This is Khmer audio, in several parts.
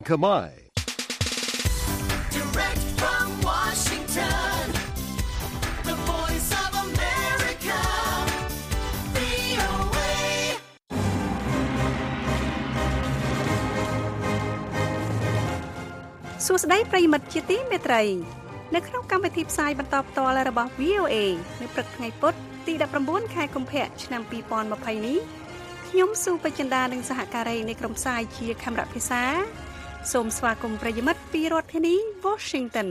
Kamai. Direct from Washington, the voice of America, VOA. សួស្តីប្រិយមិត្តជាទីមេត្រីនៅក្នុងកម្មវិធីផ្សាយបន្តផ្ទាល់របស់ VOA នៅព្រឹកថ្ងៃពុធទី19ខែកុម្ភៈឆ្នាំ2020នេះខ្ញុំស៊ូបចិន្តានិងសហការីនៃក្រុមផ្សាយជាខេមរៈភាសាសូមស្វាគមន៍ប្រិយមិត្តពីរដ្ឋធានី Washington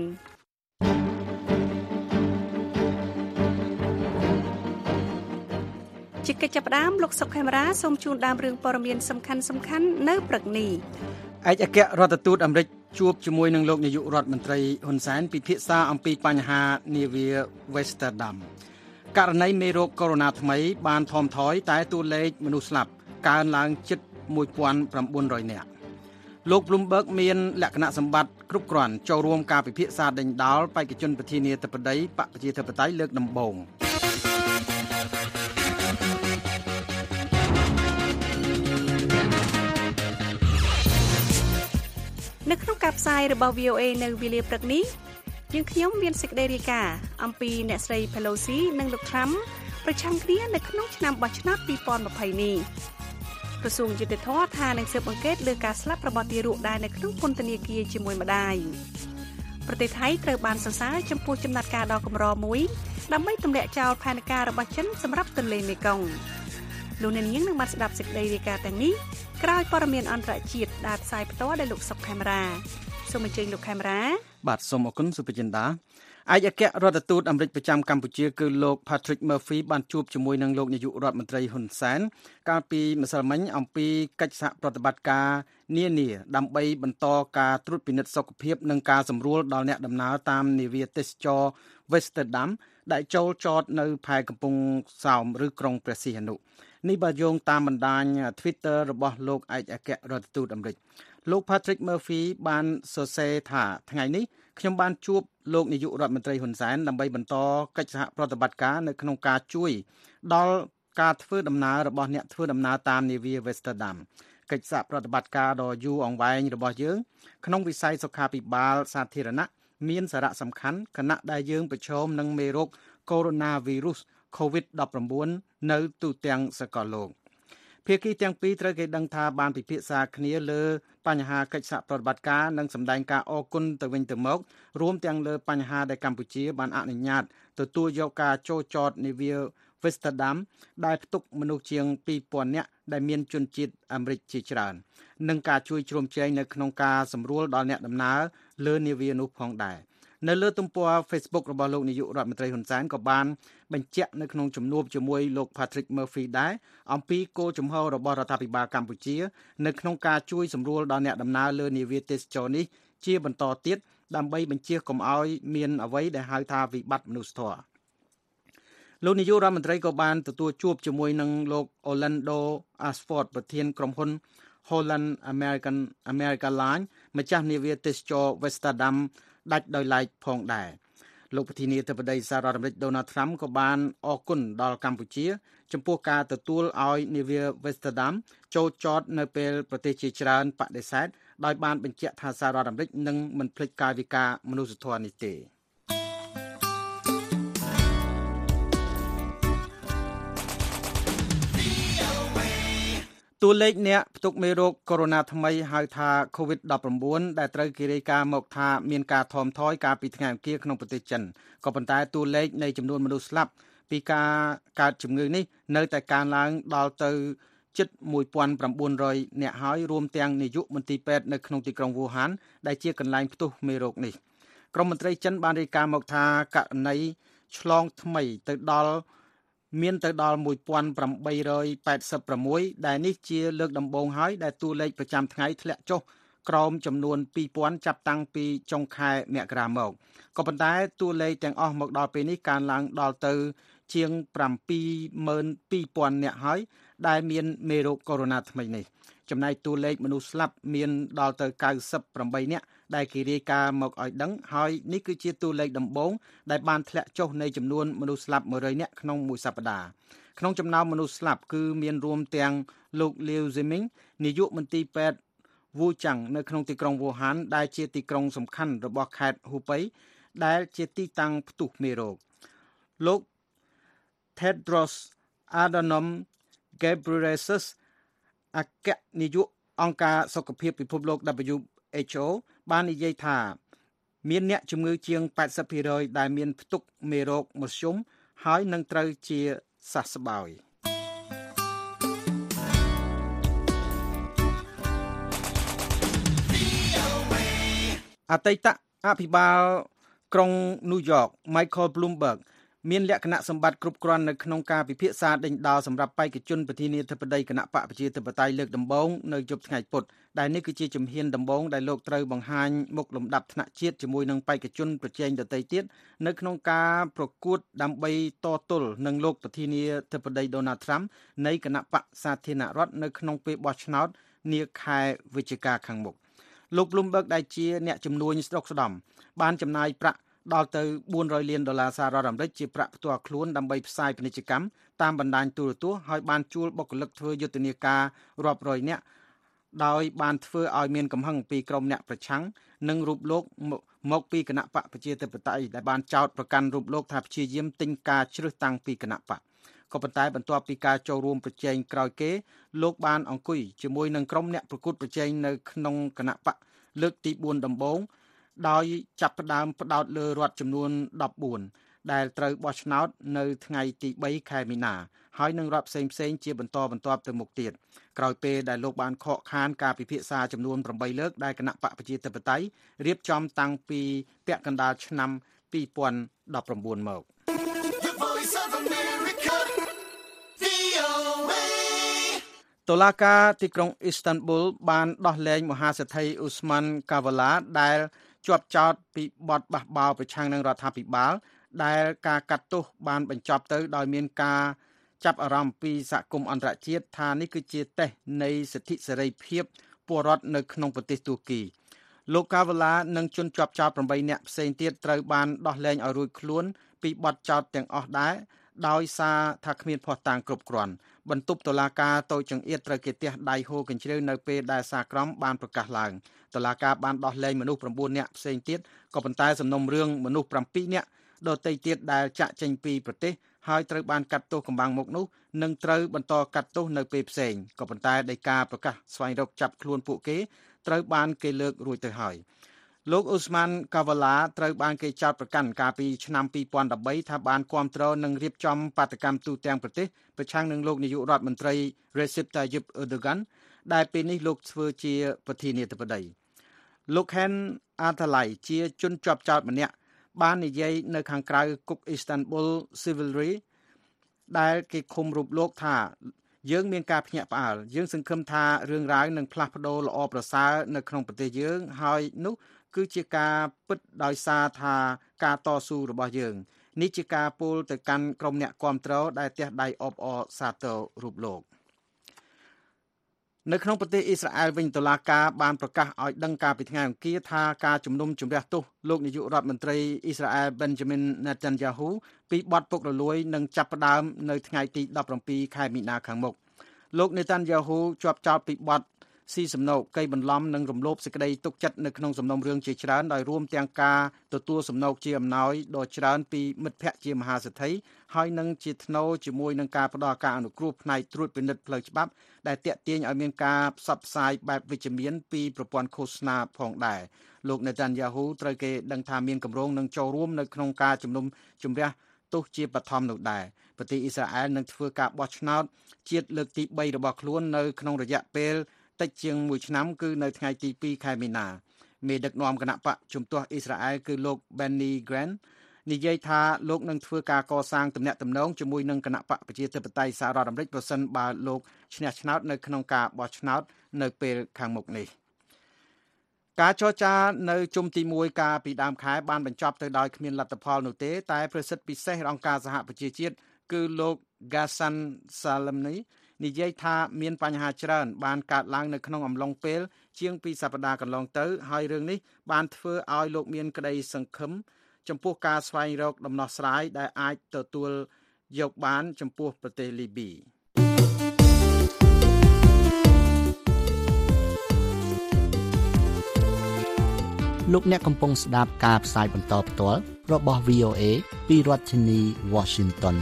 ជាកិច្ចចាប់ផ្ដើមលោកសុកខេមរាសូមជូនដើមរឿងព័ត៌មានសំខាន់ៗនៅព្រឹកនេះឯកអគ្គរដ្ឋទូតអាមេរិកជួបជាមួយនឹងលោកនាយករដ្ឋមន្ត្រីហ៊ុនសែនពិភាក្សាអំពីបញ្ហានាវា Westerdam ករណីមេរោគកូវីដ ថ្មីបានថមថយតែតួលេខមនុស្សស្លាប់កើនឡើងជិត 1,900 នាក់លោក Bloomberg មានលក្ខណៈសម្បត្តិគ្រប់គ្រាន់ចូលរួមការពិភាក្សាដេញដោលបេក្ខជនប្រធានាធិបតីបកប្រជាធិបតេយ្យលើកដំបូងនៅក្នុងការផ្សាយរបស់ VOA នៅវេលាព្រឹកនេះយើងខ្ញុំមានសេចក្តីរាយការណ៍អំពីអ្នកស្រី Pelosi និងលោក Trump ប្រឆាំងគ្នានៅក្នុងឆ្នាំបោះឆ្នោត2020នេះក្រសួងយុតិធម៌ថានឹងស៊ើបអង្កេតលើការស្លាប់របស់ទារកដែលនៅក្នុងពន្ធនាគារជាមួយម្ដាយប្រទេសថៃត្រូវបានសរសើរចំពោះចំណាត់ការដ៏កម្រមួយដើម្បីទម្លាក់ចោលផែនការរបស់ចិនសម្រាប់ទន្លេមេគង្គលោកអ្នកនាងនឹងបានស្ដាប់សេចក្តីរាយការណ៍ទាំងនេះក្រោយព័ត៌មានអន្តរជាតិដែលផ្សាយផ្ទាល់ដោយលោកសុកខេមរាសូមអញ្ជើញលោកខេមរាបាទសូមអរគុណសុភចិន្តាឯកអគ្គរដ្ឋទូតអាមេរិកប្រចាំកម្ពុជាគឺលោក Patrick Murphy បានជួបជាមួយនឹងលោកនាយករដ្ឋមន្ត្រីហ៊ុនសែនកាលពីម្សិលមិញអំពីកិច្ចសហប្រតិបត្តិការនានាដើម្បីបន្តការត្រួតពិនិត្យសុខភាពនិងការសម្រួលដល់អ្នកដំណើរតាមនាវាទេសចរ Westerdam ដែលចូលចតនៅផែកំពង់សោមឬក្រុងព្រះសីហនុនេះបើយោងតាមបណ្ដាញ Twitter របស់លោកឯកអគ្គរដ្ឋទូតអាមេរិកលោក Patrick Murphy បានសរសេរថាថ្ងៃនេះខ្ញុំបានជួបលោកនាយករដ្ឋមន្ត្រីហ៊ុនសែនដើម្បីបន្តកិច្ចសហប្រតិបត្តិការនៅក្នុងការជួយដល់ការធ្វើដំណើររបស់អ្នកធ្វើដំណើរតាមនាវា Westerdam កិច្ចសហប្រតិបត្តិការដ៏យូរអង្វែងរបស់យើងក្នុងវិស័យសុខាភិបាលសាធារណៈមានសារៈសំខាន់ខណៈដែលយើងប្រឈមនឹងមេរោគកូវីដ COVID-19 នៅទូទាំងសកលលោកភាគីទាំងពីរត្រូវគេដឹងថាបានពិភាក្សាគ្នាលើបញ្ហាកិច្ចសហប្រតិបត្តិការនិងសម្ដែងការអគុណទៅវិញទៅមករួមទាំងលើបញ្ហាដែលកម្ពុជាបានអនុញ្ញាតទទួលយកការចូលចតនាវា Westerdam ដែលផ្ទុកមនុស្សជាង 2,000 នាក់ដែលមានជនជាតិអាមេរិកជាច្រើននិងការជួយជ្រោមជ្រែងនៅក្នុងការសម្រួលដល់អ្នកដំណើរលើនាវានោះផងដែរនៅលើទំព័រ Facebook របស់លោកនាយករដ្ឋមន្ត្រីហ៊ុនសែនក៏បានបញ្ជាក់នៅក្នុងជំនួបជាមួយលោក Patrick Murphy ដែរអំពីគោលជំហររបស់រដ្ឋាភិបាលកម្ពុជានៅក្នុងការជួយសម្រួលដល់អ្នកដំណើរលើនាវាទេសចរនេះជាបន្តទៀតដើម្បីបញ្ជៀសកុំឲ្យមានអ្វីដែលហៅថាវិបត្តិមនុស្សធម៌លោកនាយករដ្ឋមន្ត្រីក៏បានទទួលជួបជាមួយនឹងលោក Orlando Ashford ប្រធានក្រុមហ៊ុន Holland America Line ម្ចាស់នាវាទេសចរ Westerdam ដាច់ដោយឡែកផងដែរលោកប្រធានាធិបតីសហរដ្ឋអាមេរិក Donald Trump ក៏បានអរគុណដល់កម្ពុជាចំពោះការទទួលឲ្យនាវា Westerdam ចូលចតនៅពេលប្រទេសជាច្រើនបដិសេធដោយបានបញ្ជាក់ថាសហរដ្ឋអាមេរិកនឹងមិនភ្លេចកាយវិការមនុស្សធម៌នេះទេតួលេខអ្នកផ្ទុកមេរោគកូវីដ ថ្មីហៅថា COVID-19 ដែលត្រូវគេរាយការណ៍មកថាមានការថមថយកាលពីថ្ងៃអង្គារក្នុងប្រទេសចិនក៏ប៉ុន្តែតួលេខនៃចំនួនមនុស្សស្លាប់ពីការកើតជំងឺនេះនៅតែកើនឡើងដល់ទៅជិត 1,900 នាក់ហើយរួមទាំងនាយកមន្ទីរពេទ្យនៅក្នុងទីក្រុងវូហានដែលជាកន្លែងផ្ទុះមេរោគនេះក្រមមន្ត្រីចិនបានរាយការណ៍មកថាករណីឆ្លងថ្មីមានទៅដល់ 1,886 ដែលនេះជាលើកដំបូងហើយដែលតួលេខប្រចាំថ្ងៃធ្លាក់ចុះក្រោមចំនួន 2,000 ចាប់តាំងពីចុងខែមករាមកក៏ប៉ុន្តែតួលេខទាំងអស់មកដល់ពេលនេះកើនឡើងដល់ទៅជាង 72,000 នាក់ហើយដែលមានមេរោគកូវីដ ថ្មីនេះចំណែកតួលេខមនុស្សស្លាប់មានដល់ទៅ 98 នាក់ដែលគេរាយការណ៍មកឲ្យដឹងហើយនេះគឺជាតួលេខដំបូងដែលបានធ្លាក់ចុះនៃចំនួនមនុស្សស្លាប់ 100 នាក់ក្នុងមួយសប្តាហ៍ក្នុងចំណោមមនុស្សស្លាប់គឺមានរួមទាំងលោក Liu Ziming នាយកមន្ទីរពេទ្យវូចាំងនៅក្នុងទីក្រុងវូហានដែលជាទីក្រុងសំខាន់របស់ខេត្តហ៊ូប៉ៃដែលជាទីតាំងផ្ទុះមេរោគលោក Tedros Adhanom Ghebreyesus អគ្គនាយកអង្គការសុខភាពពិភពលោក WHO បាននិយាយថាមានអ្នកជំងឺជាង 80% ដែលមានផ្ទុកមេរោគមធ្យមហើយនឹងត្រូវជាសះស្បើយអតីតអភិបាលក្រុងញូវយ៉ក Michael Bloomberg មានលក្ខណៈសម្បត្តិគ្រប់គ្រាន់នៅក្នុងការពិភាក្សាដេញដោលសម្រាប់បេក្ខជនប្រធានាធិបតីគណៈបកប្រជាធិបតេយ្យលើកដំបូងនៅយប់ថ្ងៃពុធដែលនេះគឺជាជំហានដំបូងដែលលោកត្រូវបង្ហាញមុខលំដាប់ថ្នាក់ជាតិជាមួយនឹងបេក្ខជនប្រជែងដទៃទៀតនៅក្នុងការប្រកួតដើម្បីតទល់នឹងលោកប្រធានាធិបតី Donald Trump នៃគណៈបកសាធារណរដ្ឋនៅក្នុងពេលបោះឆ្នោតនាខែវិច្ឆិកាខាងមុខលោក Bloomberg ដែលជាអ្នកជំនួញស្រុកស្ដំបានចំណាយប្រាក់ដល់ទៅ$400 លានសហរដ្ឋអាមេរិកជាប្រាក់ផ្ទាល់ខ្លួនដើម្បីផ្សាយពាណិជ្ជកម្មតាមបណ្ដាញទូរទស្សន៍ហើយបានជួលបុគ្គលិកធ្វើយុទ្ធនាការរាប់រយនាក់ដោយបានធ្វើឲ្យមានកំហឹងពីក្រុមអ្នកប្រឆាំងនិងរូបលោកមកពីគណៈបកប្រជាធិបតេយ្យដែលបានចោទប្រកាន់រូបលោកថាព្យាយាមទិញការជ្រើសតាំងពីគណៈបកក៏ប៉ុន្តែបន្ទាប់ពីការចូលរួមប្រជែងក្រោយគេលោកបានអង្គុយជាមួយនឹងក្រុមអ្នកប្រកួតប្រជែងនៅក្នុងគណៈបកលើកទី4ដំបូងដោយចាប់ផ្ដើមផ្ដោតលើរដ្ឋចំនួន14ដែលត្រូវបោះឆ្នោតនៅថ្ងៃទី3ខែមីនាហើយនឹងរដ្ឋផ្សេងៗជាបន្តបន្ទាប់ទៅមុខទៀតក្រោយពេលដែលលោកបានខកខានការពិភាក្សាចំនួន8លើកដែលគណៈបកប្រជាធិបតេយ្យរៀបចំតាំងពីពាក់កណ្ដាលឆ្នាំ2019មកតុលាការទីក្រុងអ៊ីស្តាន់ប៊ុលបានដោះលែងមហាសេដ្ឋីអ៊ូស្ម៉ាន់កាវ៉ាឡាដែលជាប់ចោទពីបទបះបោរប្រឆាំងនឹងរដ្ឋាភិបាលដែលការកាត់ទោសបានបញ្ចប់ទៅដោយមានការចាប់អារម្មណ៍ពីសហគមន៍អន្តរជាតិថានេះគឺជាតេស្តនៃសិទ្ធិសេរីភាពពលរដ្ឋនៅក្នុងប្រទេសទួរគីលោកកាវ៉ាឡានិងជនជាប់ចោទ8នាក់ផ្សេងទៀតត្រូវបានដោះលែងឲ្យរួចខ្លួនពីបទចោទទាំងអស់ដែរដោយសារថាគ្មានភស្តុតាងគ្រប់គ្រាន់បន្ទប់តុលាការតូចចង្អៀតត្រូវគេទះដៃហូរកញ្ជ្រៀវនៅពេលដែលសារក្រមបានប្រកាសឡើងតុលាការបានដោះលែងមនុស្ស9នាក់ផ្សេងទៀតក៏ប៉ុន្តែសំណុំរឿងមនុស្ស7នាក់ដទៃទៀតដែលចាក់ចេញពីប្រទេសហើយត្រូវបានកាត់ទោសកម្បាំងមុខនោះនឹងត្រូវបន្តកាត់ទោសនៅពេលផ្សេងក៏ប៉ុន្តែដោយការប្រកាសស្វែងរកចាប់ខ្លួនពួកគេត្រូវបានគេលើករួចទៅហើយលោកអ៊ូស្ម៉ាន់កាវ៉ាឡាត្រូវបានគេចោទប្រកាន់កាលពីឆ្នាំ2013ថាបានគាំទ្រនិងរៀបចំបាតកម្មទូទាំងប្រទេសប្រឆាំងនឹងលោកនាយករដ្ឋមន្ត្រី Recep Tayyip Erdogan ដែលពេលនេះលោកធ្វើជាប្រធានាធិបតីលោក Ken Atalay ជាជនជាប់ចោទម្នាក់បាននិយាយនៅខាងក្រៅគុក Istanbul Civilry ដែលគេឃុំរូបលោកថាយើងមានការភ្ញាក់ផ្អើលយើងសង្ឃឹមថារឿងរ៉ាវនឹងផ្លាស់ប្ដូរល្អប្រសើរនៅក្នុងប្រទេសយើងហើយនោះគឺជាការពិតដោយសារថាការតស៊ូរបស់យើងនេះជាការពោលទៅកាន់ក្រុមអ្នកគាំទ្រដែលទះដៃអបអរសាទររូបលោកនៅក្នុងប្រទេសអ៊ីស្រាអែលវិញតុលាការបានប្រកាសឲ្យដឹងកាលពីថ្ងៃអង្គារថាការជំនុំជម្រះទោសលោកនាយករដ្ឋមន្ត្រីអ៊ីស្រាអែល Benjamin Netanyahu ពីបទពុករលួយនឹងចាប់ផ្ដើមនៅថ្ងៃទី17ខែមីនាខាងមុខលោក Netanyahu ជាប់ចោទពីបទស៊ីសំណូកកេរបន្លំនិងរំលោភសេចក្តីទុកចិត្តនៅក្នុងសំណុំរឿងជាច្រើនដោយរួមទាំងការទទួលសំណូកជាអំណោយដ៏ច្រើនពីមិត្តភ័ក្តិជាមហាសេដ្ឋីហើយនឹងជាថ្នូរជាមួយនឹងការផ្តល់ការអនុគ្រោះផ្នែកត្រួតពិនិត្យផ្លូវច្បាប់ដែលទាក់ទាញឲ្យមានការផ្សព្វផ្សាយបែបវិជ្ជមានពីប្រព័ន្ធឃោសនាផងដែរលោក Netanyahu ត្រូវគេដឹងថាមានគម្រោងនឹងចូលរួមនៅក្នុងការជំនុំជម្រះទោសជាបឋមនោះដែរប្រទេសអ៊ីស្រាអែលនឹងធ្វើការបោះឆ្នោតជាតិលើកទី3របស់ខ្លួននៅក្នុងរយៈពេលតិចជាង1ឆ្នាំគឺនៅថ្ងៃទី2ខែមីនាមេដឹកនាំគណៈបកជំទាស់អ៊ីស្រាអែលគឺលោក Benny Gantz និយាយថាលោកនឹងធ្វើការកសាងទំនាក់ទំនងជាមួយនឹងគណៈបកប្រជាធិបតេយ្យសហរដ្ឋអាមេរិកប្រសិនបើលោកឈ្នះឆ្នោតនៅក្នុងការបោះឆ្នោតនៅពេលខាងមុខនេះការចរចានៅជុំទី1កាលពីដើមខែបានបញ្ចប់ទៅដោយគ្មានលទ្ធផលនោះទេតែប្រសិទ្ធពិសេសអង្គការសហប្រជាជាតិគឺលោក Ghassan Salamani និយាយថាមានបញ្ហាច្រើនបានកើតឡើងនៅក្នុងអំឡុងពេលជាង2សប្តាហ៍កន្លងទៅហើយរឿងនេះបានធ្វើឲ្យលោកមានក្តីសង្ឃឹមចំពោះការស្វែងរកដំណោះស្រាយដែលអាចទទួលយកបានចំពោះប្រទេសលីប៊ីលោកអ្នកកំពុងស្ដាប់ការផ្សាយបន្តផ្ទាល់របស់ VOA ពីរដ្ឋធានី Washington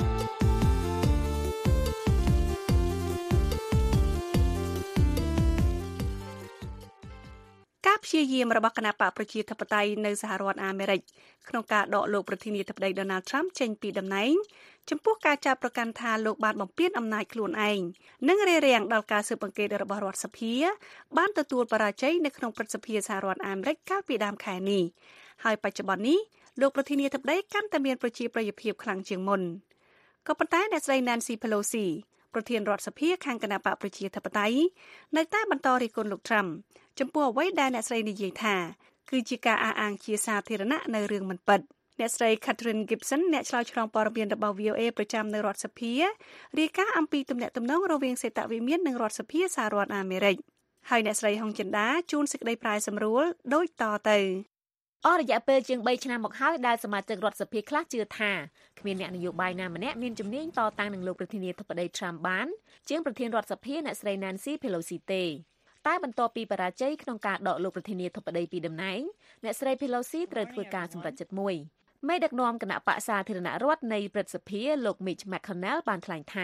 ព្យាយាមរបស់គណៈបកប្រជាធិបតេយ្យនៅសហរដ្ឋអាមេរិកក្នុងការដកលោកប្រធានាធិបតី Donald Trump ចេញពីតំណែងចំពោះការចាប់ប្រកាន់ថាលោកបានបំពានអំណាចខ្លួនឯងនិងរារាំងដល់ការស៊ើបអង្កេតរបស់រដ្ឋសភាបានទទួលបរាជ័យនៅក្នុងព្រឹទ្ធសភាសហរដ្ឋអាមេរិកកាលពីដើមខែនេះហើយបច្ចុប្បន្ននេះលោកប្រធានាធិបតីកាន់តែមានប្រជាប្រិយភាពខ្លាំងជាងមុនក៏ប៉ុន្តែអ្នកស្រី Nancy Pelosi ប្រធានរដ្ឋសភាខាងគណៈបកប្រជាធិបតេយ្យនៅតែបន្តរិះគន់លោក Trump ចំពោះអ្វីដែលអ្នកស្រីនិយាយថាគឺជាការអះអាងជាសាធារណៈនៅរឿងមិនពិតអ្នកស្រី Catherine Gibson អ្នកឆ្លើយឆ្លងព័ត៌មានរបស់ VOA ប្រចាំនៅរដ្ឋសភារាយការណ៍អំពីទំនាក់ទំនងរវាងសេតវិមាននិងរដ្ឋសភាសហរដ្ឋអាមេរិកហើយអ្នកស្រីហុងចិន្តាជួនសេចក្តីប្រាយសម្រួលដូចតទៅអស់រយៈពេលជាង3ឆ្នាំមកហើយដែលសមាជិករដ្ឋសភាខ្លះជឿថាគ្មានអ្នកនយោបាយណាម្នាក់មានជំនាញតតាំងនឹងលោកប្រធានាធិបតី Trump បានជាងប្រធានរដ្ឋសភាអ្នកស្រី Nancy Pelosi ទេតែបន្ទាប់ពីបរាជ័យក្នុងការដកលោកប្រធានាធិបតីពីតំណែងអ្នកស្រី Pelosi ត្រូវធ្វើការសម្រេចចិត្តមួយមេដឹកនាំគណៈបក្សសាធារណរដ្ឋនៃព្រឹទ្ធសភាលោក Mitch McConnell បានថ្លែងថា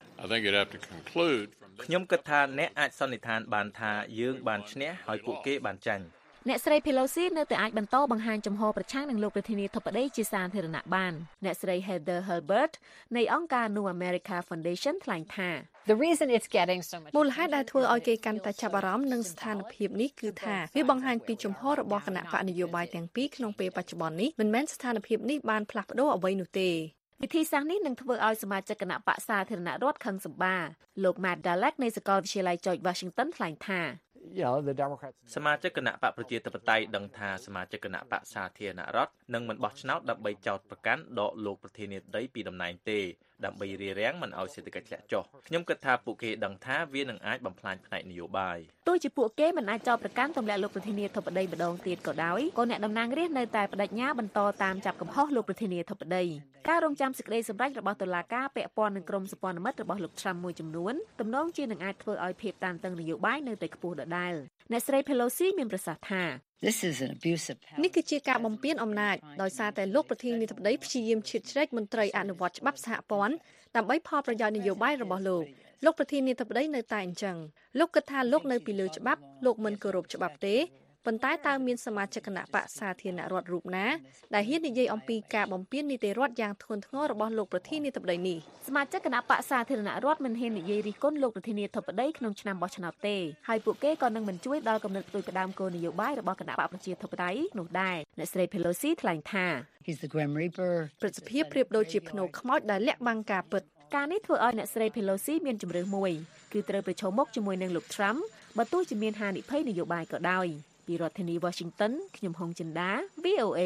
ខ្ញុំគិតថាអ្នកអាចសន្និដ្ឋានបានថាយើងបានឈ្នះហើយពួកគេបានចាញ់អ្នកស្រី Pelosi នៅតែអាចបន្តបង្ហាញចំហប្រឆាំងនឹងលោកប្រធានាធិបតីជាសាធារណៈបានអ្នកស្រី Heather Herbert នៃអង្គការ New America Foundation ថ្លែងថាមូលហេតុដែលធ្វើឲ្យគេកាន់តែចាប់អារម្មណ៍នឹងស្ថានភាពនេះគឺថាវាបង្ហាញពីចំហរបស់គណៈបកនយោបាយទាំងពីរក្នុងពេលបច្ចុប្បន្ននេះមិនមែនស្ថានភាពនេះបានផ្លាស់ប្ដូរអ្វីនោះទេវិធីសាស្ត្រនេះនឹងធ្វើឲ្យសមាជិកគណៈបក្សសាធារណរដ្ឋខឹងសម្បាលោក Matt Dallek នៃសាកលវិទ្យាល័យ George Washington ថ្លែងថាសមាជិកគណៈបកប្រជាធិបតេយ្យដឹងថាសមាជិកគណៈបកសាធារណរដ្ឋនឹងមិនបោះឆ្នោតដើម្បីចោទប្រកាន់ដកលោកប្រធានាធិបតីពីតំណែងទេដើម្បីរារាំងមិនឲ្យសេដ្ឋកិច្ចធ្លាក់ចុះខ្ញុំគិតថាពួកគេដឹងថាវានឹងអាចបំផ្លាញផ្នែកនយោបាយទោះជាពួកគេមិនអាចចោទប្រកាន់ទម្លាក់លោកប្រធានាធិបតីម្ដងទៀតក៏ដោយក៏អ្នកតំណាងរាស្ត្រនៅតែបដិញ្ញាបន្តតាមចាប់កំហុសលោកប្រធានាធិបតីការរងចាំសេចក្តីសម្រេចរបស់តុលាការពាក់ព័ន្ធនឹងក្រុមសម្ព័ន្ធមិត្តរបស់លោក Trump មួយចំនួនទំនងជានឹងអាចធ្វើឲ្យភាពតានតឹងនយោបាយនៅតែខ្ពស់ដដែលអ្នកស្រី Pelosi មានប្រសាសន៍ថានេះគឺជាការបំពានអំណាចដោយសារតែលោកប្រធានាធិបតីព្យាយាមឈៀតជ្រែកមន្ត្រីអនុវត្តច្បាប់សហព័ន្ធដើម្បីផលប្រយោជន៍នយោបាយរបស់លោកប្រធានាធិបតីនៅតែអញ្ចឹងលោកគិតថាលោកនៅពីលើច្បាប់លោកមិនគោរពច្បាប់ទេប៉ុន្តែតើមានសមាជិកគណៈបក្សសាធារណរដ្ឋរូបណាដែលហ៊ាននិយាយអំពីការបំពាននីតិរដ្ឋយ៉ាងធ្ងន់ធ្ងររបស់លោកប្រធានាធិបតីនេះសមាជិកគណៈបក្សសាធារណរដ្ឋមិនហ៊ាននិយាយរិះគន់លោកប្រធានាធិបតីក្នុងឆ្នាំបោះឆ្នោតទេហើយពួកគេក៏នឹងមិនជួយដល់គំនិតផ្ដួចផ្ដើមគោលនយោបាយរបស់គណៈបកប្រជាធិបតេយ្យនោះដែរអ្នកស្រី Pelosi ថ្លែងថាព្រឹទ្ធសភាប្រៀបដូចជាភ្នូខ្មោចដែលលាក់បាំងការពិតការនេះធ្វើឲ្យអ្នកស្រី Pelosi មានជំរឿនមួយគឺត្រូវប្រឈមមុខជាមួយនឹងលោក Trump បើទោះជាមានហានិភ័យនយោបាយក៏ដោយពីរដ្ឋធានី Washington ខ្ញុំហុងចិន្តា VOA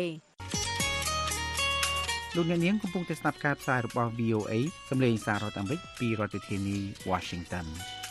លោកអ្នកនាងកំពុងតែស្ដាប់ការផ្សាយរបស់ VOA សម្លេងសាររដ្ឋអាមេរិកពីរដ្ឋធានី Washington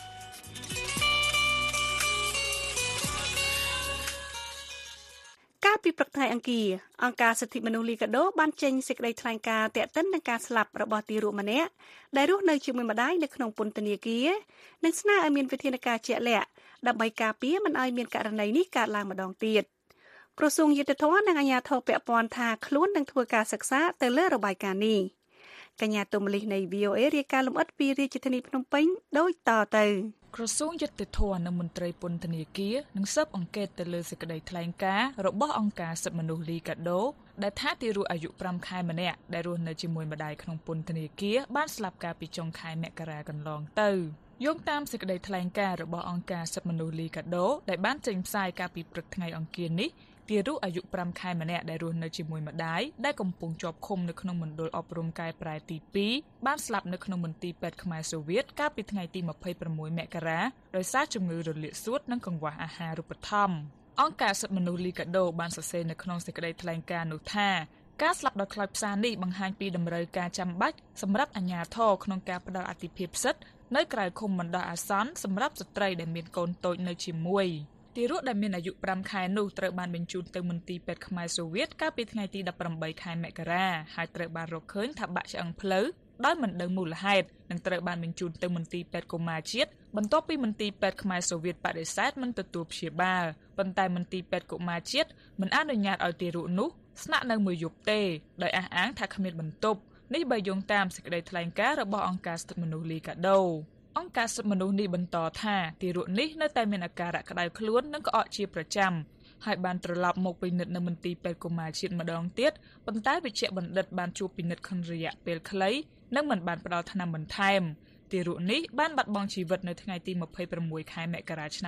កាលពីព្រឹកថ្ងៃអង្គារអង្គការសិទ្ធិមនុស្សលីកាដូបានចេញសេចក្តីថ្លែងការណ៍ទាក់ទិននឹងការស្លាប់របស់ទារកម្នាក់ដែលរស់នៅជាមួយម្ដាយនៅក្នុងពន្ធនាគារនិងស្នើឲ្យមានវិធានការជាក់លាក់ដើម្បីការពារមិនឲ្យមានករណីនេះកើតឡើងម្ដងទៀតក្រសួងយុតិធម៌និងអាជ្ញាធរពាក់ព័ន្ធថាខ្លួននឹងធ្វើការសិក្សាទៅលើរបាយការណ៍នេះកញ្ញាទុំលីសនៃ VOA រាយការណ៍លម្អិតពីរាជធានីភ្នំពេញដូចតទៅក្រសួងយុតិធម៌និងមន្ត្រីពន្ធនាគារនឹងស៊ើបអង្កេតទៅលើសេចក្តីថ្លែងការណ៍របស់អង្គការសិទ្ធិមនុស្សលីកាដូដែលថាទារកអាយុ5ខែម្នាក់ដែលរស់នៅជាមួយម្ដាយក្នុងពន្ធនាគារបានស្លាប់កាលពីចុងខែមករាកន្លងទៅយោងតាមសេចក្តីថ្លែងការណ៍របស់អង្គការសិទ្ធិមនុស្សលីកាដូដែលបានចេញផ្សាយកាលពីព្រឹកថ្ងៃអង្គារនេះទារកអាយុ5ខែម្នាក់ដែលរស់នៅជាមួយម្ដាយដែលកំពុងជាប់ឃុំនៅក្នុងមណ្ឌលអប់រំកែប្រែទី2បានស្លាប់នៅក្នុងមន្ទីរពេទ្យខ្មែរសូវៀតកាលពីថ្ងៃទី26មករាដោយសារជំងឺរលាកសួតនិងកង្វះអាហារូបត្ថម្ភអង្គការសិទ្ធិមនុស្សលីកាដូបានសរសេរនៅក្នុងសេចក្តីថ្លែងការណ៍នោះថាការស្លាប់ដោយខ្លោចផ្សានេះបង្ហាញពីតម្រូវការចាំបាច់សម្រាប់អាជ្ញាធរក្នុងការផ្តល់អាទិភាពសិទ្ធិនៅក្រៅឃុំបណ្ដោះអាសន្នសម្រាប់ស្ត្រីដែលមានកូនតូចនៅជាមួយទារកដែលមានអាយុ5ខែនោះត្រូវបានបញ្ជូនទៅមន្ទីរពេទ្យខ្មែរសូវៀតកាលពីថ្ងៃទី18ខែមករាហើយត្រូវបានរកឃើញថាបាក់ឆ្អឹងភ្លៅដោយមិនដឹងមូលហេតុនិងត្រូវបានបញ្ជូនទៅមន្ទីរពេទ្យកុមារជាតិបន្ទាប់ពីមន្ទីរពេទ្យខ្មែរសូវៀតបដិសេធមិនទទួលព្យាបាលប៉ុន្តែមន្ទីរពេទ្យកុមារជាតិមិនអនុញ្ញាតឲ្យទារកនោះស្នាក់នៅមួយយប់ទេដោយអះអាងថាគ្មានបន្ទប់នេះបើយោងតាមសេចក្តីថ្លែងការណ៍របស់អង្គការសិទ្ធិមនុស្សលីកាដូអង្គការសិទ្ធិមនុស្សនេះបន្តថាទារកនេះនៅតែមានអាការៈក្តៅខ្លួននិងក្អកជាប្រចាំហើយបានត្រឡប់មកពិនិត្យនៅមន្ទីរពេទ្យកុមារជាតិម្ដងទៀតប៉ុន្តែវេជ្ជបណ្ឌិតបានជួបពិនិត្យក្នុងរយៈពេលខ្លីនិងមិនបានផ្ដល់ថ្នាំបន្ថែមទារកនេះបានបាត់បង់ជីវិតនៅថ្ងៃទី26ខែមករាឆ្នាំ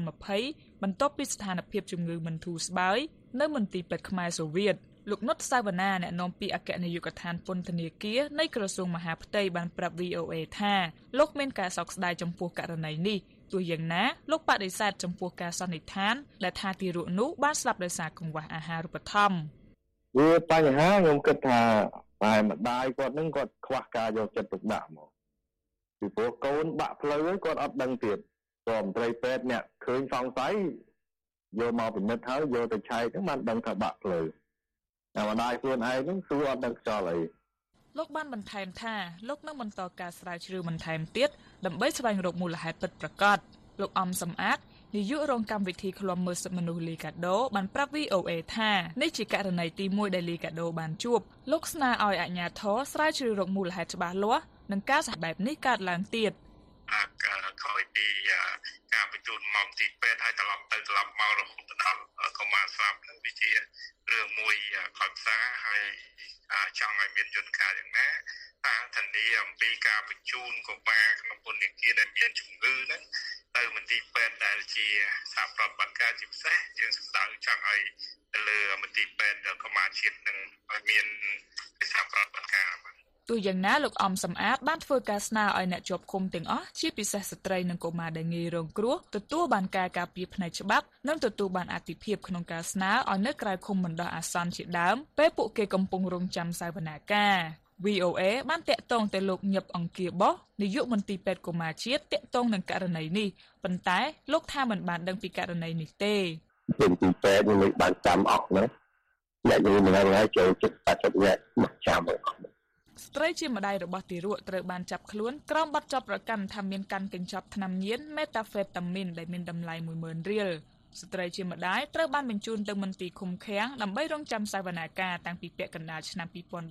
2020បន្ទាប់ពីស្ថានភាពជំងឺមិនធូរស្បើយនៅមន្ទីរពេទ្យខ្មែរសូវៀតលោកនុតសាវណ្ណាអ្នកនាំពាក្យអគ្គនាយកដ្ឋានពន្ធនាគារនៃក្រសួងមហាផ្ទៃបានប្រាប់ VOA ថាលោកមានការសោកស្ដាយចំពោះករណីនេះទោះយ៉ាងណាលោកបដិសេធចំពោះការសន្និដ្ឋានដែលថាទារកនោះបានស្លាប់ដោយសារកង្វះអាហារូបត្ថម្ភវាបញ្ហាខ្ញុំគិតថាតែម្ដាយគាត់នឹងគាត់ខ្វះការយកចិត្តទុកដាក់មកពីព្រោះកូនបាក់ផ្លូវគាត់អត់ដឹងទៀតក៏មន្ត្រីពេទ្យអ្នកឃើញសង្ស័យយកមកពិនិត្យហើយយកទៅឆែកហ្នឹងបានដឹងថាបាក់ផ្លូវតែម្ដាយខ្លួនឯងហ្នឹងសួរអត់ដឹងខ្យល់អីលោកបានបន្ថែមថាលោកនឹងបន្តការស្រាវជ្រាវបន្ថែមទៀតដើម្បីស្វែងរកមូលហេតុពិតប្រាកដលោកអំសំអាតនាយករងកម្មវិធីឃ្លាំមើលសិទ្ធិមនុស្សលីកាដូបានប្រាប់ VOA ថានេះជាករណីទី1ដែលលីកាដូបានជួបលោកស្នើឲ្យអាជ្ញាធរស្រាវជ្រាវរកមូលហេតុច្បាស់លាស់និងការសហបែបនេះកើតឡើងទៀតក្រោយពីការបញ្ជូនមកទីពេទ្យហើយត្រឡប់ទៅត្រឡប់មករហូតដល់កុមារស្លាប់នឹងវាជារឿងមួយខកផ្សាហើយចង់ឲ្យមានយន្តការយ៉ាងណាធានាអំពីការបញ្ជូនកុមារក្នុងពន្ធនាគារដែលមានជំងឺហ្នឹងទៅមន្ទីរពេទ្យដែលជាសហប្រតិបត្តិការជាពិសេសយើងសម្ដៅចង់ឲ្យទៅលើមន្ទីរពេទ្យកុមារជាតិនឹងឲ្យមានសហប្រតិបត្តិការទោះយ៉ាងណាលោកអំសំអាតបានធ្វើការស្នើឲ្យអ្នកជាប់ឃុំទាំងអស់ជាពិសេសស្ត្រីនិងកុមារដែលងាយរងគ្រោះទទួលបានការការពារផ្នែកច្បាប់និងទទួលបានអាទិភាពក្នុងការស្នើឲ្យនៅក្រៅឃុំបណ្ដោះអាសន្នជាដើមពេលពួកគេកំពុងរងចាំសវនាការ VOA បានតាក់ទងទៅលោកញឹបអង្គាបោះនាយកមន្ទីរពេទ្យកុមារជាតិតាក់ទងនឹងករណីនេះប៉ុន្តែលោកថាមិនបានដឹងពីករណីនេះទេមន្ទីរពេទ្យមិនបានចាំអស់ណាអ្នកនេះមិនហើយចូលចិត្ត80នាក់មកចាំស្ត្រីជាម្ដាយរបស់ទារកត្រូវបានចាប់ខ្លួនក្រោមបទចោទប្រកាន់ថាមានកាន់កញ្ចប់ថ្នាំញៀនមេតាហ្វេតាមីនដែលមានតម្លៃ 10,000 រៀលស្ត្រីជាម្ដាយត្រូវបានបញ្ជូនទៅមន្ទីរឃុំឃាំងដើម្បីរងចាំសវនាការតាំងពីពាក់កណ្ដាលឆ្នាំ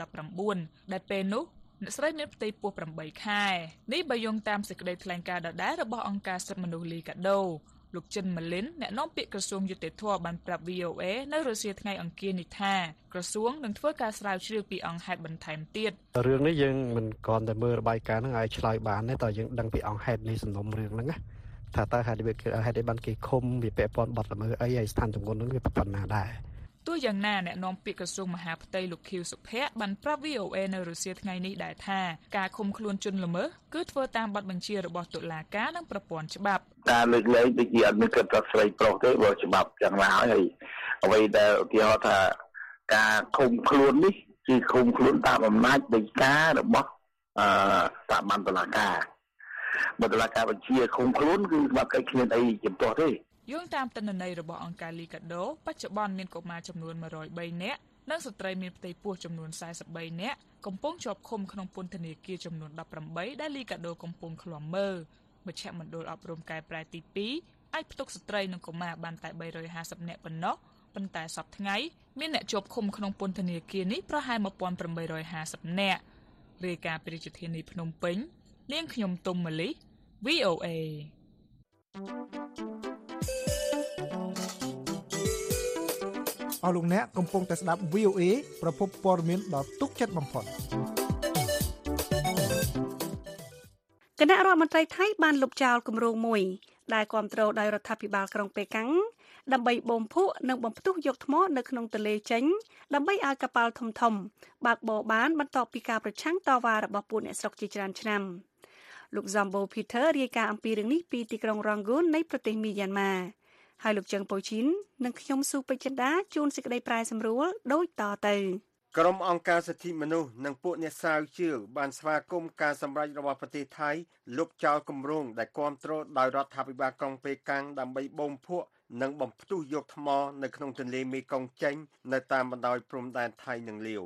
2019ដែលពេលនោះអ្នកស្រីមានផ្ទៃពោះ8ខែនេះបើយោងតាមសេចក្តីថ្លែងការណ៍ដដែលរបស់អង្គការសិទ្ធិមនុស្សលីកាដូលោកចិនម៉ាលីនអ្នកនាំពាក្យក្រសួងយុតិធធម៌បានប្រាប់ VOA នៅរសៀលថ្ងៃអង្គារនេះថាក្រសួងនឹងធ្វើការស្រាវជ្រាវពីអង្គហេតុបន្ថែមទៀតរឿងនេះយើងមិនគ្រាន់តែមើលរបាយការណ៍ហ្នឹងឲ្យឆ្លើយបានទេតែយើងដឹងពីអង្គហេតុនៃសំណុំរឿងហ្នឹងណាថាតើហេតុអីបានគេឃុំវាពាក់ព័ន្ធបទល្មើសអីហើយស្ថានទម្ងន់ហ្នឹងវាប៉ុណ្ណាដែរទោះយ៉ាងណាអ្នកនាំពាក្យក្រសួងមហាផ្ទៃលោកខៀវសុភ័ក្របានប្រាប់ VOA នៅរសៀលថ្ងៃនេះដែរថាការឃុំខ្លួនជនល្មើសគឺធ្វើតាមបទបញ្ជារបស់តុលាការនិងប្រព័ន្ធច្បាប់ការលើកលែងដូចជាអត់មានគិតថាស្រីប្រុសទេបើច្បាប់យ៉ាងណាហើយអ្វីដែលឧទាហរណ៍ថាការឃុំខ្លួននេះគឺឃុំខ្លួនតាមអំណាចដីការបស់ស្ថាប័នតុលាការបើតុលាការបញ្ជាឃុំខ្លួនគឺច្បាប់កិច្ចគ្មានអីចំទាស់ទេយោងតាមទិន្នន័យរបស់អង្គការលីកាដូបច្ចុប្បន្នមានកុមារចំនួន103នាក់និងស្ត្រីមានផ្ទៃពោះចំនួន43នាក់កំពុងជាប់ឃុំក្នុងពន្ធនាគារចំនួន18ដែលលីកាដូកំពុងឃ្លាំមើលមជ្ឈមណ្ឌលអប់រំកែប្រែទី2អាចផ្ទុកស្ត្រីនិងកុមារបានតែ350នាក់ប៉ុណ្ណោះប៉ុន្តែសប្តាហ៍ថ្ងៃមានអ្នកជាប់ឃុំក្នុងពន្ធនាគារនេះប្រហែល 1850 នាក់រាយការណ៍ពីរាជធានីភ្នំពេញនាងខ្ញុំទុំម៉ាលី VOA អស់លោកអ្នកកំពុងតែស្ដាប់ VOA ប្រភពព័ត៌មានដ៏ទុកចិត្តបំផុតគណៈរដ្ឋមន្ត្រីថៃបានលុបចោលគម្រោងមួយដែលគ្រប់គ្រងដោយរដ្ឋាភិបាលក្រុងប៉េកាំងដើម្បីបូមភក់និងបំផ្ទុះយកថ្មនៅក្នុងទន្លេចេញដើម្បីឲ្យកប៉ាល់ធំៗបើកបរបានបន្ទាប់ពីការប្រឆាំងតវ៉ារបស់ពួកអ្នកស្រុកជាច្រើនឆ្នាំលោក Zambo Peter រាយការណ៍អំពីរឿងនេះពីទីក្រុង Rangoon នៃប្រទេសមីយ៉ាន់ម៉ាហើយលោកចឹងប៉ូជីននិងខ្ញុំស៊ូពេជ្រចិន្តាជួនសេចក្តីប្រែសម្រួលដូចតទៅក្រុមអង្គការសិទ្ធិមនុស្សនិងពួកអ្នកស្រាវជ្រាវបានស្វាគមន៍ការសម្រេចរបស់ប្រទេសថៃលុបចោលគម្រោងដែលគ្រប់គ្រងដោយរដ្ឋាភិបាលក្រុងប៉េកាំងដើម្បីបូមភក់និងបំផ្ទុះយកថ្មនៅក្នុងទន្លេមេគង្គចេញនៅតាមបណ្ដោយព្រំដែនថៃនិងលាវ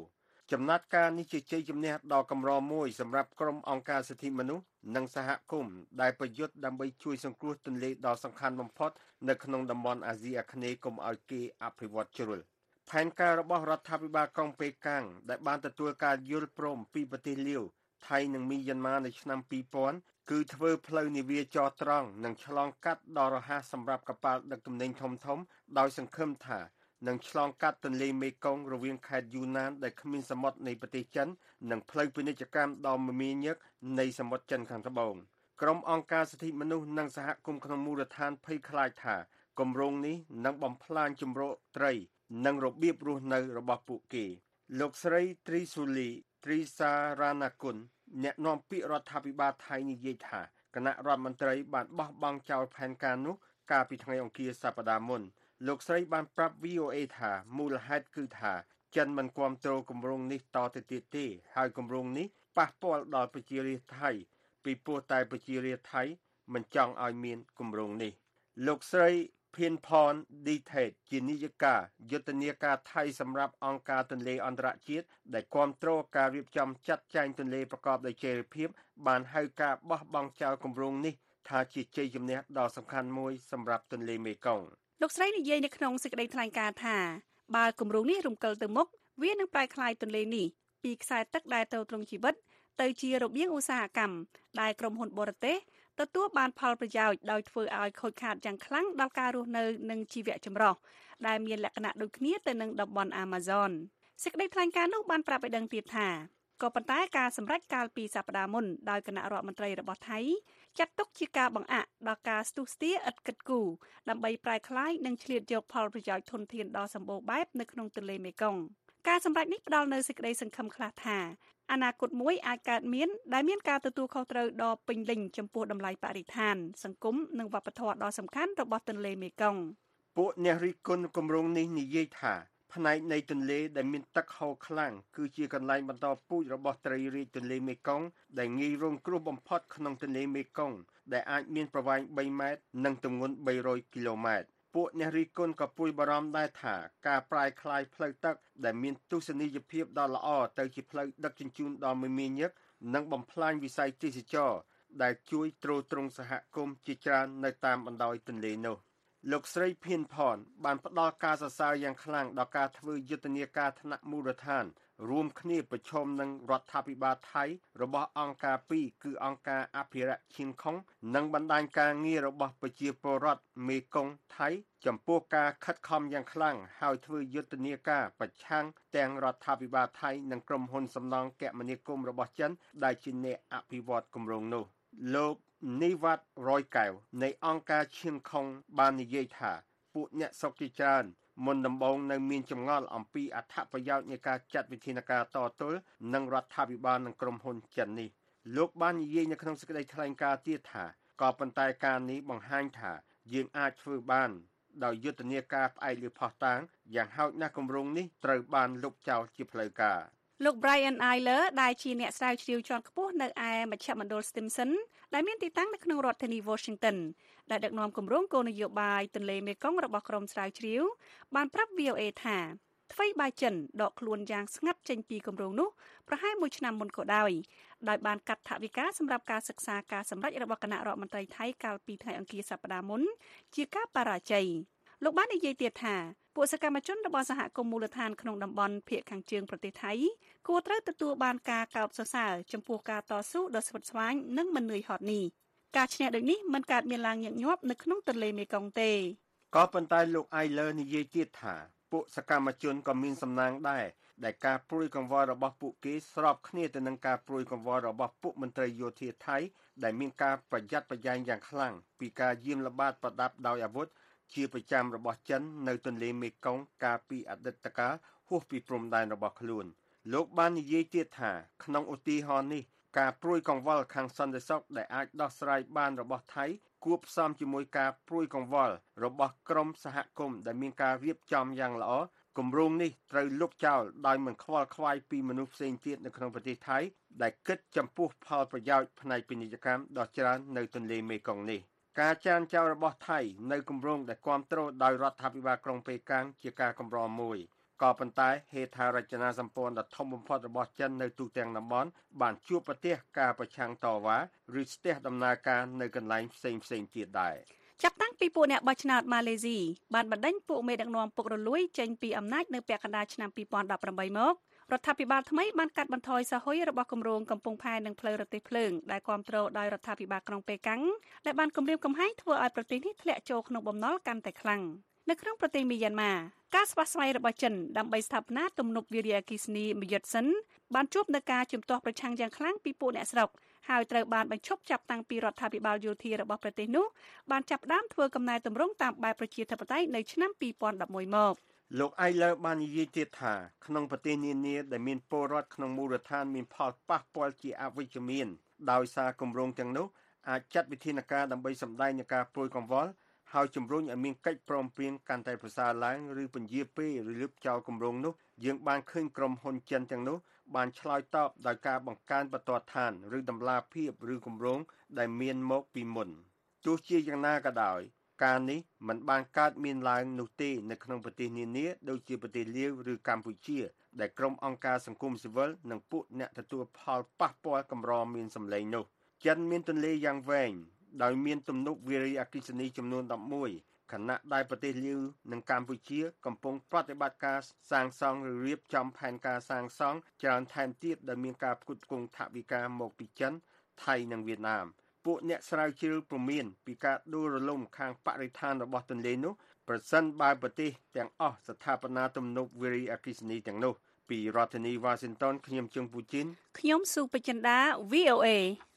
ចំណាត់ការនេះជាជ័យជំនះដ៏កម្រមួយសម្រាប់ក្រុមអង្គការសិទ្ធិមនុស្សនិងសហគមន៍ដែលប្រយុទ្ធដើម្បីជួយសង្គ្រោះទន្លេដ៏សំខាន់បំផុតនៅក្នុងតំបន់អាស៊ីអាគ្នេយ៍កុំឲ្យគេអភិវឌ្ឍជ្រុលផែនការរបស់រដ្ឋាភិបាលក្រុងប៉េកាំងដែលបានទទួលការយល់ព្រមពីប្រទេសលាវថៃនិងមីយ៉ាន់ម៉ានៅឆ្នាំ2000គឺធ្វើផ្លូវនាវាចរត្រង់និងឆ្លងកាត់ដ៏រហ័សសម្រាប់កប៉ាល់ដឹកទំនិញធំៗដោយសង្ឃឹមថានឹងឆ្លងកាត់ទន្លេមេគង្គរវាងខេត្តយូណានដែលគ្មានសមុទ្រនៃប្រទេសចិននិងផ្លូវពាណិជ្ជកម្មដ៏មមាញឹកនៃសមុទ្រចិនខាងត្បូងក្រុមអង្គការសិទ្ធិមនុស្សនិងសហគមន៍ក្នុងមូលដ្ឋានភ័យខ្លាចថាគម្រោងនេះនឹងបំផ្លាញជម្រកត្រីនិងរបៀបរស់នៅរបស់ពួកគេលោកស្រីត្រីស៊ូលីត្រីសារ៉ាណាគុនអ្នកនាំពាក្យរដ្ឋាភិបាលថៃនិយាយថាគណៈរដ្ឋមន្ត្រីបានបោះបង់ចោលផែនការនោះកាលពីថ្ងៃអង្គារសប្តាហ៍មុនលោកស្រីបានប្រាប់ VOA ថាមូលហេតុគឺថាចិនមិនគាំទ្រគម្រោងនេះតទៅទៀតទេហើយគម្រោងនេះប៉ះពាល់ដល់ប្រជារាស្ត្រថៃពីព្រោះតែប្រជារាស្ត្រថៃមិនចង់ឲ្យមានគម្រោងនេះលោកស្រីភៀនផនឌីថេតជានាយិកាយុទ្ធនាការថៃសម្រាប់អង្គការទន្លេអន្តរជាតិដែលគាំទ្រការរៀបចំចាត់ចែងទន្លេប្រកបដោយចីរភាពបានហៅការបោះបង់ចោលគម្រោងនេះថាជាជ័យជំនះដ៏សំខាន់មួយសម្រាប់ទន្លេមេគង្គលោកស្រីនិយាយនៅក្នុងសេចក្តីថ្លែងការណ៍ថាបើគម្រោងនេះរំកិលទៅមុខវានឹងប្រែក្លាយទន្លេនេះពីខ្សែទឹកដែលទៅត្រង់ជីវិតទៅជារបៀងឧស្សាហកម្មដែលក្រុមហ៊ុនបរទេសទទួលបានផលប្រយោជន៍ដោយធ្វើឲ្យខូចខាតយ៉ាងខ្លាំងដល់ការរស់នៅនិងជីវៈចម្រុះដែលមានលក្ខណៈដូចគ្នាទៅនឹងតំបន់ Amazon សេចក្តីថ្លែងការណ៍នោះបានប្រាប់ឲ្យដឹងទៀតថាក៏ប៉ុន្តែការសម្រេចកាលពីសប្តាហ៍មុនដោយគណៈរដ្ឋមន្ត្រីរបស់ថៃចាត់ទុកជាការបង្អាក់ដល់ការស្ទុះស្ទាឥតគិតគូរដើម្បីប្រែក្លាយនិងឆ្លៀតយកផលប្រយោជន៍ធនធានដ៏សម្បូរបែបនៅក្នុងទន្លេមេគង្គការសម្រេចនេះផ្ដល់នូវសេចក្តីសង្ឃឹមខ្លះថាអនាគតមួយអាចកើតមានដែលមានការទទួលខុសត្រូវដ៏ពេញលេញចំពោះតម្លៃបរិស្ថានសង្គមនិងវប្បធម៌ដ៏សំខាន់របស់ទន្លេមេគង្គពួកអ្នករិះគន់គម្រោងនេះនិយាយថាផ្នែកនៃទន្លេដែលមានទឹកហូរខ្លាំងគឺជាកន្លែងបន្តពូជរបស់ត្រីរាជទន្លេមេគង្គដែលងាយរងគ្រោះបំផុតក្នុងទន្លេមេគង្គដែលអាចមានប្រវែង3ម៉ែត្រនិងទម្ងន់300គីឡូម៉ែត្រពួកអ្នករិះគន់ក៏ព្រួយបារម្ភដែរថាការប្រែក្លាយផ្លូវទឹកដែលមានទស្សនីយភាពដ៏ល្អទៅជាផ្លូវដឹកជញ្ជូនដ៏មមាញឹកនិងបំផ្លាញវិស័យទេសចរណ៍ដែលជួយទ្រទ្រង់សហគមន៍ជាច្រើននៅតាមបណ្ដោយទន្លេនោះលោកស្រីភៀនផនបានផ្ដល់ការសរសើរយ៉ាងខ្លាំងដល់ការធ្វើយុទ្ធនាការថ្នាក់មូលដ្ឋានរួមគ្នាប្រឈមនឹងរដ្ឋាភិបាលថៃរបស់អង្គការ2គឺអង្គការអភិរក្សឈៀងខុងនិងបណ្ដាញការងាររបស់ប្រជាពលរដ្ឋមេគង្គថៃចំពោះការខិតខំយ៉ាងខ្លាំងហើយធ្វើយុទ្ធនាការប្រឆាំងទាំងរដ្ឋាភិបាលថៃនិងក្រុមហ៊ុនសំណង់គមនាគមន៍របស់ចិនដែលជាអ្នកអភិវឌ្ឍគម្រោងនោះលោកនីវ៉ាត់រយកែវនៃអង្គការឈៀងខុងបាននិយាយថាពួកអ្នកស្រុកជាច្រើនមុនដំបូងនៅមានចម្ងល់អំពីអត្ថប្រយោជន៍នៃការចាត់វិធានការតទល់នឹងរដ្ឋាភិបាលនិងក្រុមហ៊ុនចិននេះលោកបាននិយាយនៅក្នុងសេចក្តីថ្លែងការណ៍ទៀតថាក៏ប៉ុន្តែការនេះបង្ហាញថាយើងអាចធ្វើបានដោយយុទ្ធនាការផ្អែកលើភស្តុតាងយ៉ាងហោចណាស់គម្រោងនេះត្រូវបានលុបចោលជាផ្លូវការលោក Brian Eyler ដែលជាអ្នកស្រាវជ្រាវជាន់ខ្ពស់នៅឯមជ្ឈមណ្ឌល Stimson ដែលមានទីតាំងនៅក្នុងរដ្ឋធានី Washington ដែលដឹកនាំគម្រោងគោលនយោបាយទន្លេមេគង្គរបស់ក្រុមស្រាវជ្រាវបានប្រាប់ VOA ថាថ្វីបើចិនដកខ្លួនយ៉ាងស្ងាត់ចេញពីគម្រោងនោះប្រហែល1ឆ្នាំមុនក៏ដោយបានកាត់ថវិកាសម្រាប់ការសិក្សាការសម្រេចរបស់គណៈរដ្ឋមន្ត្រីថៃកាលពីថ្ងៃអង្គារសប្តាហ៍មុនជាការបរាជ័យលោកបាននិយាយទៀតថាពួកសកម្មជនរបស់សហគមន៍មូលដ្ឋានក្នុងតំបន់ភាគខាងជើងប្រទេសថៃគួរត្រូវទទួលបានការកោតសរសើរចំពោះការតស៊ូដ៏ស្វិតស្វាញនិងមិននឿយហត់នេះការឈ្នះដូចនេះមិនកើតមានឡើងញឹកញាប់នៅក្នុងទន្លេមេគង្គទេក៏ប៉ុន្តែលោក Eyler និយាយទៀតថាពួកសកម្មជនក៏មានសំណាងដែរដែលការព្រួយកង្វល់របស់ពួកគេស្របគ្នាទៅនឹងការព្រួយកង្វល់របស់ពួកមន្ត្រីយោធាថៃដែលមានការប្រយ័ត្នប្រយែងយ៉ាងខ្លាំងពីការយាមល្បាតប្រដាប់ដោយអាវុធជាប្រចាំរបស់ចិននៅទន្លេមេគង្គកាលពីអតីតកាលហួសពីព្រំដែនរបស់ខ្លួនលោកបាននិយាយទៀតថាក្នុងឧទាហរណ៍នេះការព្រួយកង្វល់ខាងសន្តិសុខដែលអាចដោះស្រាយបានរបស់ថៃគួបផ្សំជាមួយការព្រួយកង្វល់របស់ក្រុមសហគមន៍ដែលមានការរៀបចំយ៉ាងល្អគម្រោងនេះត្រូវលុបចោលដោយមិនខ្វល់ខ្វាយពីមនុស្សផ្សេងទៀតនៅក្នុងប្រទេសថៃដែលគិតចំពោះផលប្រយោជន៍ផ្នែកពាណិជ្ជកម្មដ៏ច្រើននៅទន្លេមេគង្គនេះការចានចោលរបស់ថៃនៅគម្រោងដែលគាំទ្រដោយរដ្ឋាភិបាលក្រុងប៉េកាំងជាការកម្រមួយក៏ប៉ុន្តែហេដ្ឋារចនាសម្ព័ន្ធដ៏ធំបំផុតរបស់ចិននៅទូទាំងតំបន់បានជួបប្រទះការប្រឆាំងតវ៉ាឬស្ទះដំណើរការនៅកន្លែងផ្សេងៗទៀតដែរចាប់តាំងពីពួកអ្នកបោះឆ្នោតម៉ាឡេស៊ីបានបណ្ដេញពួកមេដឹកនាំពុករលួយចេញពីអំណាចនៅពាក់កណ្ដាលឆ្នាំ2018មករដ្ឋាភិបាលថ្មីបានកាត់បន្ថយសហយរបស់គម្រោងកំពង់ផែនិងផ្លូវរទេះភ្លើងដែលគ្រប់គ្រងដោយរដ្ឋាភិបាលក្រុងប៉េកាំងដែលបានគម្រាមកំហែងធ្វើឲ្យប្រទេសនេះធ្លាក់ចូលក្នុងបំណុលកាន់តែខ្លាំងនៅក្នុងប្រទេសមីយ៉ាន់ម៉ាការស្វាស្វែងរបស់ចិនដើម្បីស្ថាបនាទំនប់វារីអគ្គិសនីមយុទ្ធសិនបានជួបនឹងការជំទាស់ប្រឆាំងយ៉ាងខ្លាំងពីពួកអ្នកស្រុកហើយត្រូវបានបញ្ឈប់ចាប់តាំងពីរដ្ឋាភិបាលយោធារបស់ប្រទេសនោះបានចាប់ផ្ដើមធ្វើកំណែទម្រង់តាមបែបប្រជាធិបតេយ្យនៅឆ្នាំ2011មកលោកអៃឡឺបាននិយាយទៀតថាក្នុងប្រទេសនានាដែលមានពលរដ្ឋក្នុងមូលដ្ឋានមានផលប៉ះពាល់ជាអវិជ្ជមានដោយសារគម្រោងទាំងនោះអាចចាត់វិធានការដើម្បីសម្ដែងនឹងការព្រួយកង្វល់ហើយជំរុញឲ្យមានកិច្ចព្រមព្រៀងកាន់តែប្រសើរឡើងឬពន្យាពេលឬលឹបចោលគម្រោងនោះយើងបានឃើញក្រុមហ៊ុនចិនទាំងនោះបានឆ្លើយតបដោយការបង្កើនបន្ទាត់ឋានឬតម្លាភាពឬគម្រោងដែលមានមកពីមុនទោះជាយ៉ាងណាក៏ដោយការនេះមិនបានកើតមានឡើងនោះទេនៅក្នុងប្រទេសនានាដូចជាប្រទេសលាវឬកម្ពុជាដែលក្រុមអង្គការសង្គមស៊ីវិលនិងពួកអ្នកទទួលផលប៉ះពាល់កម្រមានសម្លេងនោះចិនមានទន្លេយ៉ាងវែងដោយមានទំនប់វារីអគ្គិសនីចំនួន11ខណៈដែលប្រទេសលាវនិងកម្ពុជាកំពុងប្រតិបត្តិការសាងសង់ឬរៀបចំផែនការសាងសង់ច្រើនថែមទៀតដែលមានការផ្គត់ផ្គង់ថវិកាមកពីចិនថៃនិងវៀតណាមពួកអ្នកស្រាវជ្រាវព្រមានពីការដួលរលំខាងបរិស្ថានរបស់ទន្លេនោះប្រសិនបើប្រទេសទាំងអស់ស្ថាបនាទំនប់វារីអគ្គិសនីទាំងនោះពីរដ្ឋធានី Washington ខ្ញុំជើងពូជីនខ្ញុំស៊ូបចិន្តា VOA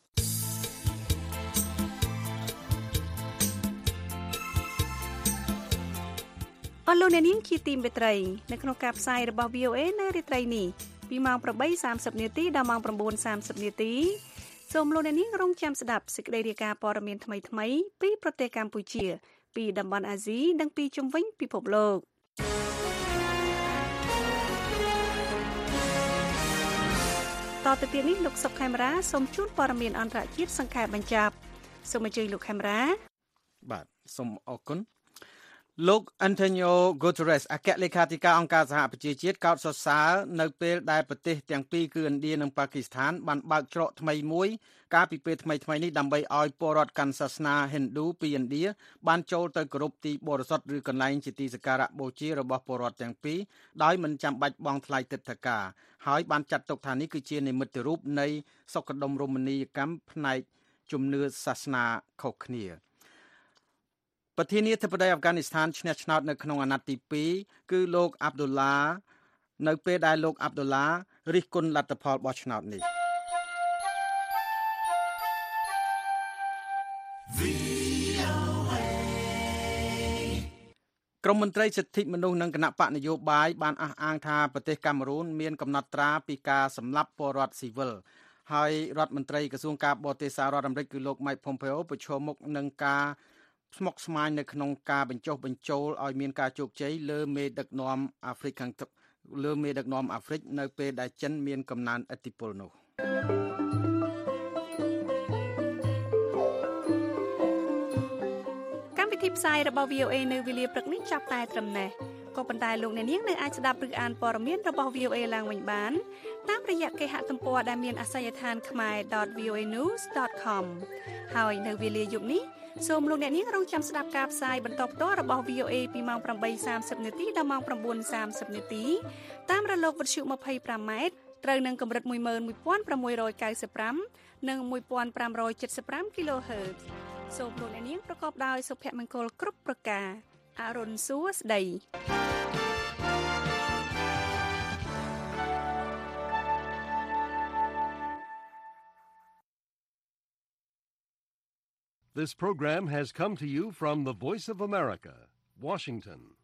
អស់លោកអ្នកនាងជាទីមេត្រីនៅក្នុងការផ្សាយរបស់ VOA នៅរាត្រីនេះពីម៉ោង 8:30 នាទីដល់ម៉ោង 9:30 នាទីសូមលោកអ្នកនាងរងចាំស្ដាប់សេចក្តីរាយការណ៍ព័ត៌មានថ្មីៗពីប្រទេសកម្ពុជាពីតំបន់អាស៊ីនិងពីជុំវិញពិភពលោកតទៅទៀតនេះលោកសុកខេមរាសូមជូនព័ត៌មានអន្តរជាតិសង្ខេបបញ្ចប់សូមអញ្ជើញលោកខេមរាបាទសូមអរគុណលោក Antonio Guterres អគ្គលេខាធិការអង្គការសហប្រជាជាតិកោតសរសើរនៅពេលដែលប្រទេសទាំងពីរគឺឥណ្ឌានិងប៉ាគីស្ថានបានបើកច្រកថ្មីមួយកាលពីពេលថ្មីៗនេះដើម្បីឲ្យពលរដ្ឋកាន់សាសនាហិណ្ឌូពីឥណ្ឌាបានចូលទៅគោរពទីបរិសុទ្ធឬកន្លែងជាទីសក្ការៈបូជារបស់ពលរដ្ឋទាំងពីរដោយមិនចាំបាច់បង់ថ្លៃទិដ្ឋាការហើយបានចាត់ទុកថានេះគឺជានិមិត្តរូបនៃសុខដុមរមណីយកម្មផ្នែកជំនឿសាសនាខុសគ្នាប្រធានាធិបតីអាហ្វហ្គានីស្ថានឈ្នះឆ្នោតនៅក្នុងអាណត្តិទី2គឺលោកអាប់ឌុលឡានៅពេលដែលលោកអាប់ឌុលឡារិះគន់លទ្ធផលបោះឆ្នោតនេះក្រមមន្ត្រីសិទ្ធិមនុស្សនិងគណៈបកនយោបាយបានអះអាងថាប្រទេសកាមេរូនមានកំណត់ត្រាពីការសម្លាប់ពលរដ្ឋស៊ីវិលហើយរដ្ឋមន្ត្រីក្រសួងការបរទេសសហរដ្ឋអាមេរិកគឺលោក Mike Pompeo ប្រឈមមុខនឹងការស្មុគស្មាញនៅក្នុងការបញ្ចុះបញ្ចូលឲ្យមានការជោគជ័យលើមេដឹកនាំអាហ្វ្រិកខាងទឹកលើមេដឹកនាំអាហ្វ្រិកនៅពេលដែលចិនមានកំណើនឥទ្ធិពលនោះកម្មវិធីផ្សាយរបស់ VOA នៅវេលាព្រឹកនេះចាប់តែត្រឹមនេះក៏ប៉ុន្តែលោកអ្នកនាងនៅអាចស្ដាប់ឬអានព័ត៌មានរបស់ VOA ឡើងវិញបានតាមរយៈគេហទំព័រដែលមានអាសយដ្ឋាន khmer.voanews.com ហើយនៅវេលាយប់នេះសូមលោកអ្នកនាងរងចាំស្ដាប់ការផ្សាយបន្តផ្ទាល់របស់ VOA ពីម៉ោង 8:30 នាទីដល់ម៉ោង 9:30 នាទីតាមរលកវិទ្យុ 25 ម៉ែត្រត្រូវនឹងកម្រិត 11695 និង 1575 kHz សូមលោកអ្នកនាងប្រកបដោយសុភមង្គលគ្រប់ប្រការអរុនសួស្ដី This program has come to you from the Voice of America, Washington.